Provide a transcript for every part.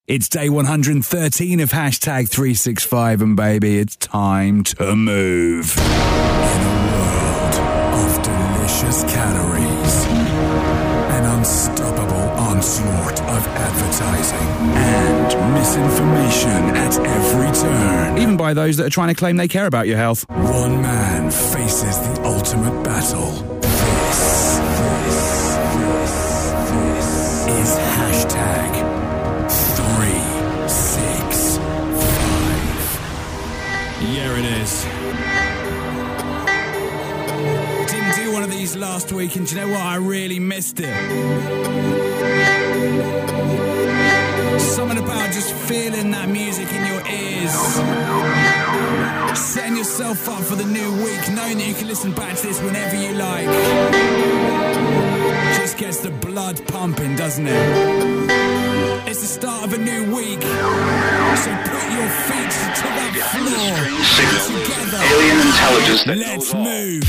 It's day 113 of hashtag 365 and baby, it's time to move. In a world of delicious calories, an unstoppable onslaught of advertising and misinformation at every turn. Even by those that are trying to claim they care about your health. One man faces the ultimate battle. This is hashtag 365. Yeah, it is. Didn't do one of these last week, and do you know what? I really missed it. Something about just feeling that music in your ears. Setting yourself up for the new week, knowing that you can listen back to this whenever you like. Just gets the blood pumping, doesn't it? It's the start of a new week, so put your feet to that floor. Together, alien intelligence that let's move.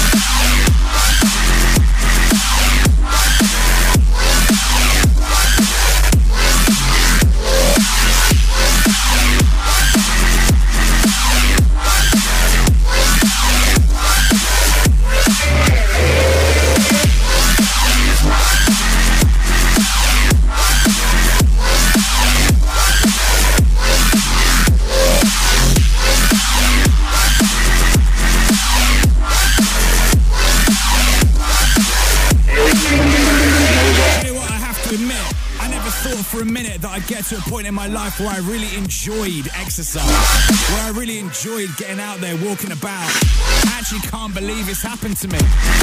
For a minute that I'd get to a point in my life where I really enjoyed exercise, where I really enjoyed getting out there, walking about. I actually can't believe it's happened to me.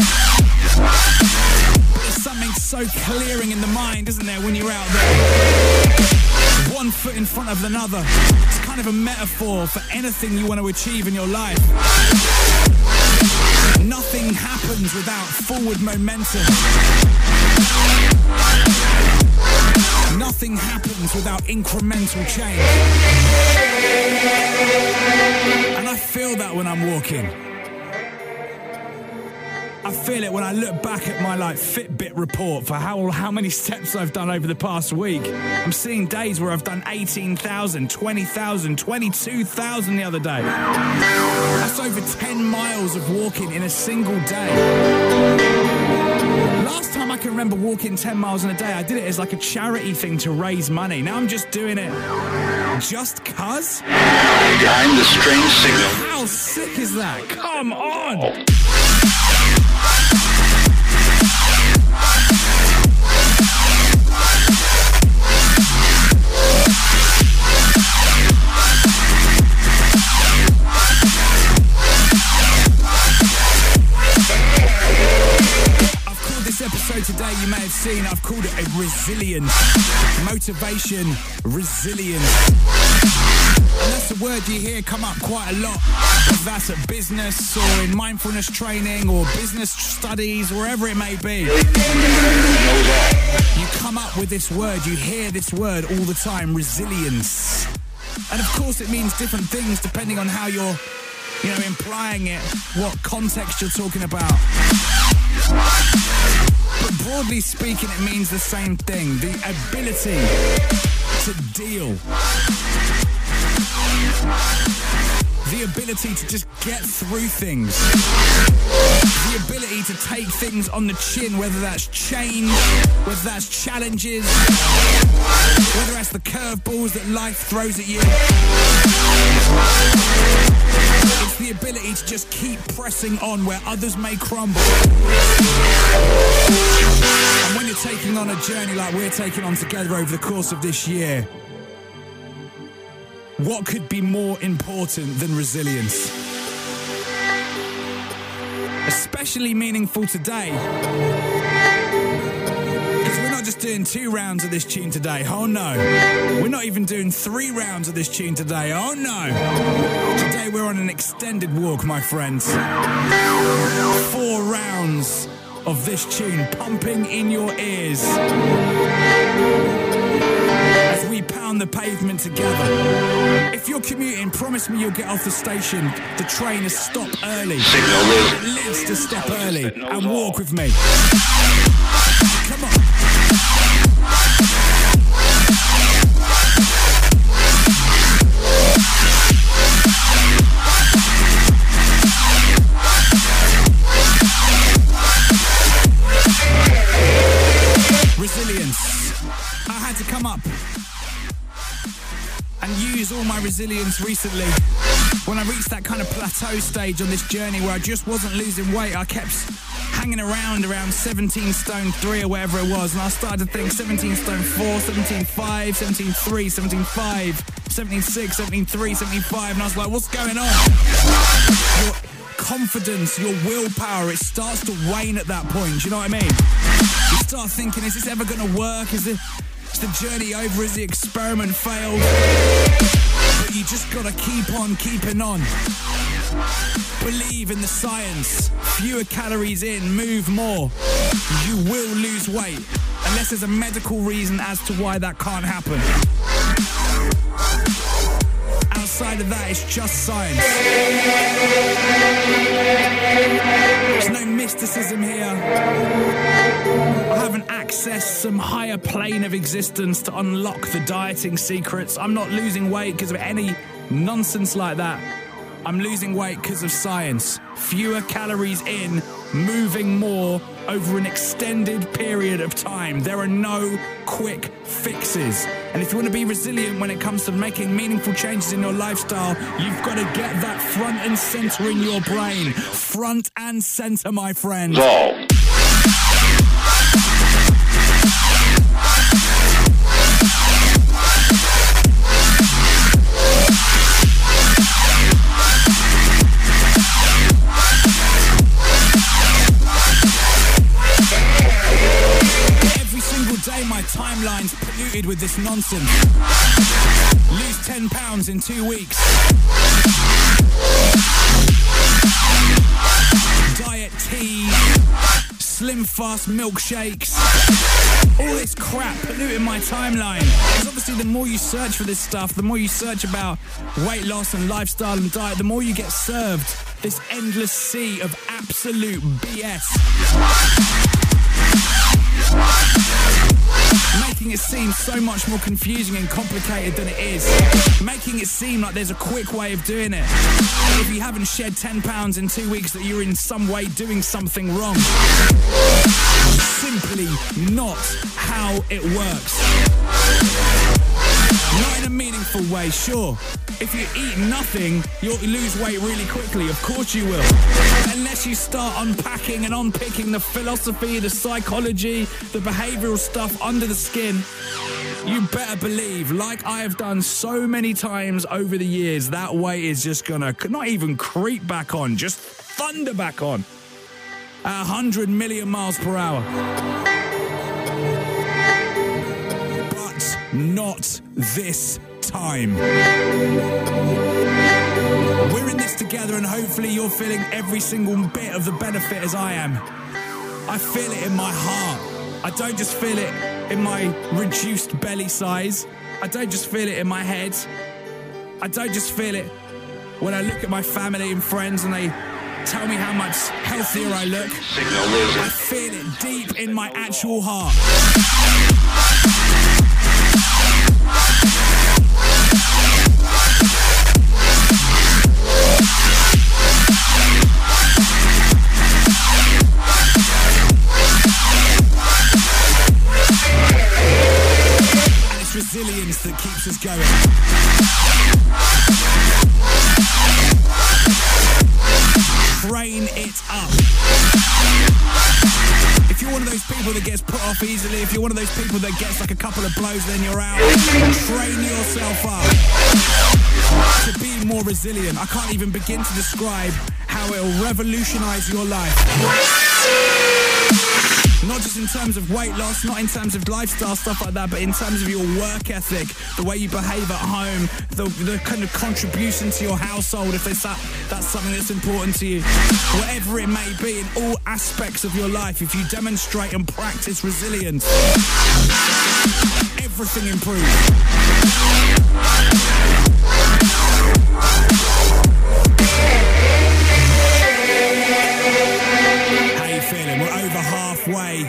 But there's something so clearing in the mind, isn't there, when you're out there? One foot in front of another. It's kind of a metaphor for anything you want to achieve in your life. Nothing happens without forward momentum. Nothing happens without incremental change. And I feel that when I'm walking. I feel it when I look back at my Fitbit report for how many steps I've done over the past week. I'm seeing days where I've done 18,000, 20,000, 22,000 the other day. That's over 10 miles of walking in a single day. Last time I can remember walking 10 miles in a day, I did it as like a charity thing to raise money. Now I'm just doing it just cuz. Behind the strange signal. How sick is that? Come on! This episode today, you may have seen, I've called it a resilience. Motivation, resilience. And that's a word you hear come up quite a lot, whether that's at business or in mindfulness training or business studies, wherever it may be. You come up with this word, you hear this word all the time, resilience. And of course it means different things depending on how you're, implying it, what context you're talking about. But broadly speaking, it means the same thing. The ability to deal. The ability to just get through things. The ability to take things on the chin, whether that's change, whether that's challenges, whether that's the curveballs that life throws at you. It's the ability to just keep pressing on where others may crumble. And when you're taking on a journey like we're taking on together over the course of this year, what could be more important than resilience? Especially meaningful today. Because we're not just doing 2 rounds of this tune today. Oh no. We're not even doing 3 rounds of this tune today. Oh no. Today we're on an extended walk, my friends. 4 rounds of this tune pumping in your ears. As we pound the pavement together. If you're commuting, promise me you'll get off the station. The train has stopped early. It lives to stop early. And walk with me. Come on. and use all my resilience recently. When I reached that kind of plateau stage on this journey where I just wasn't losing weight, I kept hanging around 17 stone 3 or whatever it was, and I started to think 17 stone 4, 17 5, 17 3, 17 5, 17 6, 17 3, 17 5, and I was like, what's going on? Your confidence, your willpower, it starts to wane at that point, do you know what I mean? You start thinking, is this ever going to work? Is the journey over? Is the experiment failed? But you just got to keep on keeping on. Believe in the science. Fewer calories in, move more. You will lose weight, unless there's a medical reason as to why that can't happen. Outside of that, it's just science. There's no mysticism here. I haven't accessed some higher plane of existence to unlock the dieting secrets. I'm not losing weight because of any nonsense like that. I'm losing weight because of science. Fewer calories in, moving more over an extended period of time. There are no quick fixes. And if you want to be resilient when it comes to making meaningful changes in your lifestyle, you've got to get that front and center in your brain. Front and center, my friend. Day my timeline's polluted with this nonsense. Lose 10 pounds in 2 weeks. Diet tea, slim fast milkshakes, all this crap polluting my timeline. Because obviously the more you search for this stuff, the more you search about weight loss and lifestyle and diet, the more you get served this endless sea of absolute BS. Making it seem so much more confusing and complicated than it is. Making it seem like there's a quick way of doing it. If you haven't shed 10 pounds in 2 weeks, that you're in some way doing something wrong. Simply not how it works. Not in a meaningful way, sure. If you eat nothing, you'll lose weight really quickly. Of course you will. Unless you start unpacking and unpicking the philosophy, the psychology, the behavioural stuff under the skin, you better believe, like I have done so many times over the years, that weight is just gonna not even creep back on, just thunder back on at 100 million miles per hour. But not this time. We're in this together, and hopefully you're feeling every single bit of the benefit as I am. I feel it in my heart. I don't just feel it in my reduced belly size. I don't just feel it in my head. I don't just feel it when I look at my family and friends and they tell me how much healthier I look. I feel it deep in my actual heart. And it's resilience that keeps us going. Train it up. If you're one of those people that gets put off easily, if you're one of those people that gets like a couple of blows, then you're out, train yourself up to be more resilient. I can't even begin to describe how it will revolutionize your life. Not just in terms of weight loss, not in terms of lifestyle, stuff like that, but in terms of your work ethic, the way you behave at home, the kind of contribution to your household, if that's something that's important to you. Whatever it may be, in all aspects of your life, if you demonstrate and practice resilience, everything improves. How you feeling? We're over halfway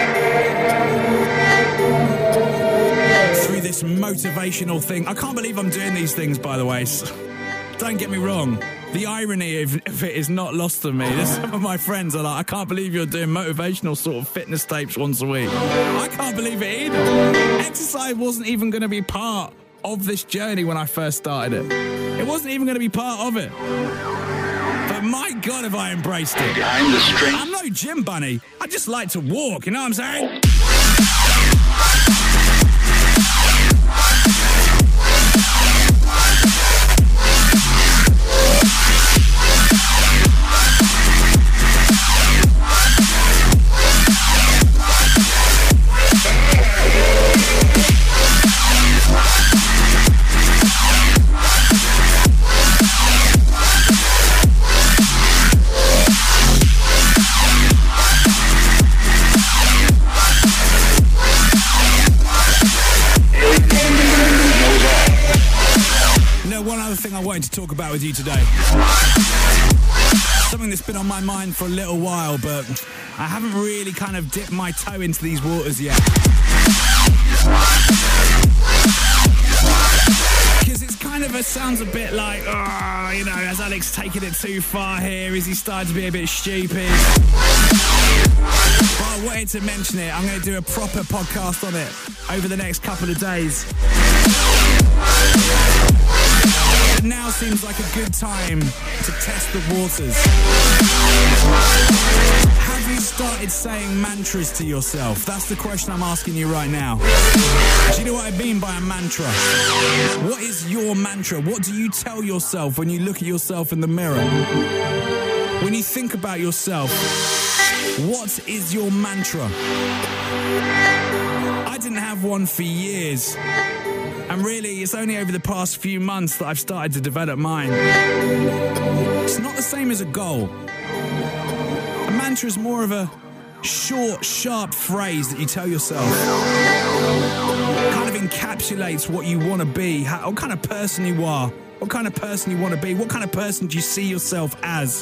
through this motivational thing. I can't believe I'm doing these things, by the way. Don't get me wrong. The irony of it is not lost on me. Some of my friends are like, I can't believe you're doing motivational sort of fitness tapes once a week. I can't believe it either. Exercise wasn't even going to be part of this journey when I first started it. It wasn't even going to be part of it. But my God, have I embraced it. Behind the strange... I'm no gym bunny. I just like to walk, you know what I'm saying? Thing I wanted to talk about with you today. Something that's been on my mind for a little while, but I haven't really kind of dipped my toe into these waters yet. Because it's kind of sounds a bit like, oh, you know, has Alex taken it too far here? Is he starting to be a bit stupid? But I wanted to mention it. I'm going to do a proper podcast on it over the next couple of days. But now seems like a good time to test the waters. Have you started saying mantras to yourself? That's the question I'm asking you right now. Do you know what I mean by a mantra? What is your mantra? What do you tell yourself when you look at yourself in the mirror? When you think about yourself, what is your mantra? I didn't have one for years. And really, it's only over the past few months that I've started to develop mine. It's not the same as a goal. A mantra is more of a short, sharp phrase that you tell yourself. It kind of encapsulates what you want to be, what kind of person you are, what kind of person you want to be, what kind of person do you see yourself as.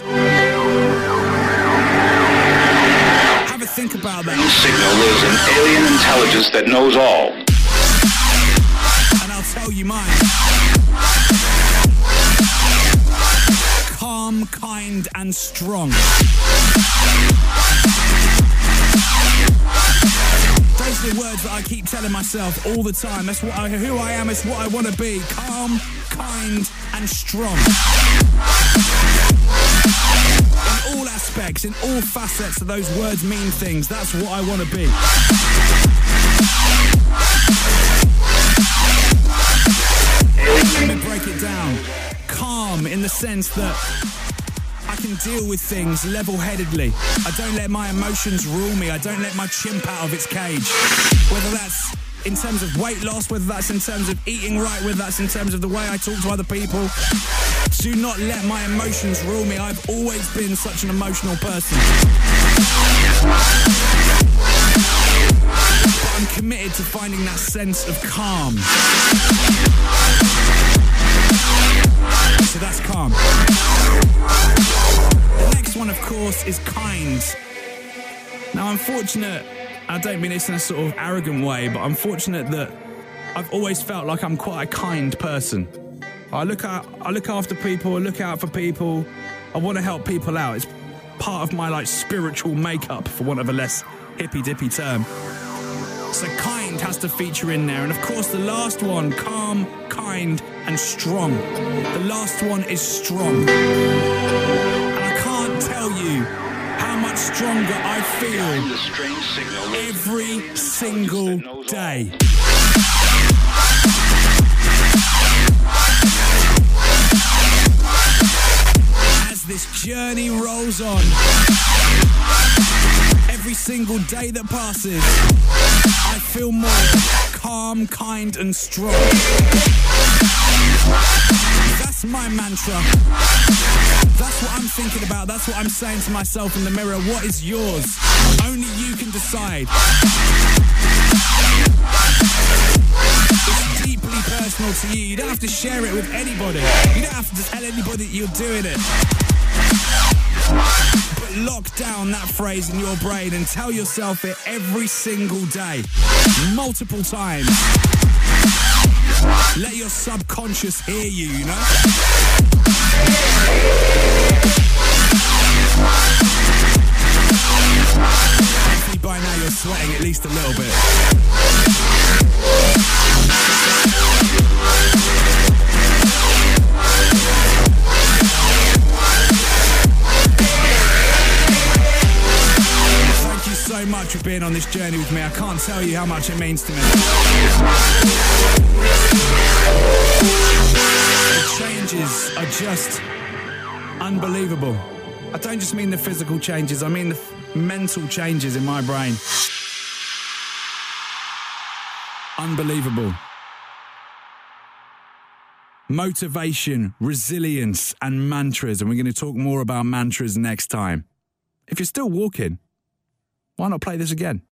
Have a think about that. Signal is an alien intelligence that knows all. And I'll tell you mine. Calm, kind, and strong. Those are the words that I keep telling myself all the time. That's who I am, it's what I want to be. Calm, kind, and strong. In all aspects, in all facets of those words mean things. That's what I want to be. Let me break it down. Calm in the sense that I can deal with things level-headedly. I don't let my emotions rule me. I don't let my chimp out of its cage. Whether that's in terms of weight loss, whether that's in terms of eating right, whether that's in terms of the way I talk to other people. Do not let my emotions rule me. I've always been such an emotional person. But I'm committed to finding that sense of calm. So that's calm. The next one, of course, is kind. Now, I'm fortunate, I don't mean this in a sort of arrogant way, but I'm fortunate that I've always felt like I'm quite a kind person. I look after people, I look out for people, I want to help people out. It's part of my spiritual makeup, for want of a less hippy-dippy term. So kind has to feature in there. And of course the last one, calm, kind, and strong. The last one is strong. And I can't tell you how much stronger I feel every single day. As this journey rolls on, every single day that passes, I feel more calm, kind, and strong. That's my mantra. That's what I'm thinking about. That's what I'm saying to myself in the mirror. What is yours? Only you can decide. It's deeply personal to you. You don't have to share it with anybody. You don't have to tell anybody that you're doing it. But lock down that phrase in your brain and tell yourself it every single day, multiple times. Let your subconscious hear you, you know? Hopefully by now you're sweating at least a little bit. being on this journey with me. I can't tell you how much it means to me. The changes are just unbelievable. I don't just mean the physical changes, I mean the mental changes in my brain. Unbelievable. Motivation, resilience, and mantras. And we're going to talk more about mantras next time. If you're still walking, why not play this again?